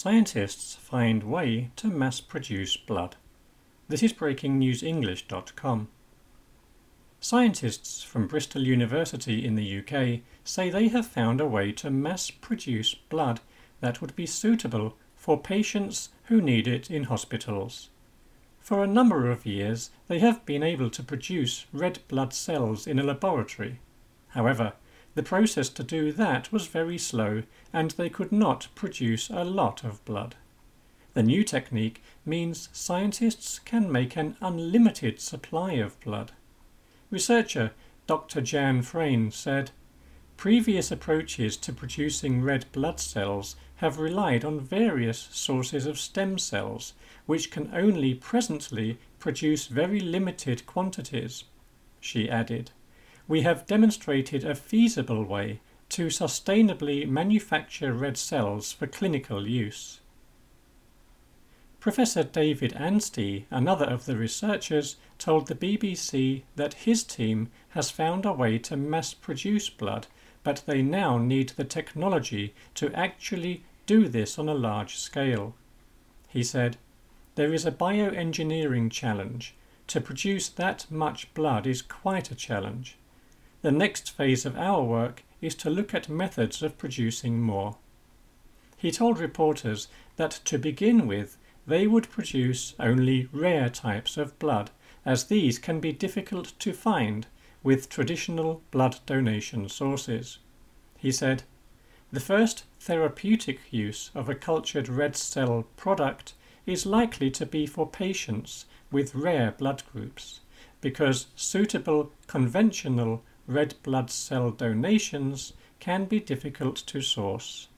Scientists find way to mass-produce blood. This is breakingnewsenglish.com. Scientists from Bristol University in the UK say they have found a way to mass-produce blood that would be suitable for patients who need it in hospitals. For a number of years, they have been able to produce red blood cells in a laboratory. However, the process to do that was very slow and they could not produce a lot of blood. The new technique means scientists can make an unlimited supply of blood. Researcher Dr. Jan Frayne said, "Previous approaches to producing red blood cells have relied on various sources of stem cells, which can only presently produce very limited quantities." She added, "We have demonstrated a feasible way to sustainably manufacture red cells for clinical use." Professor David Anstey, another of the researchers, told the BBC that his team has found a way to mass-produce blood, but they now need the technology to actually do this on a large scale. He said, "There is a bioengineering challenge. To produce that much blood is quite a challenge. The next phase of our work is to look at methods of producing more." He told reporters that to begin with, they would produce only rare types of blood, as these can be difficult to find with traditional blood donation sources. He said, "The first therapeutic use of a cultured red cell product is likely to be for patients with rare blood groups, because suitable conventional red blood cell donations can be difficult to source."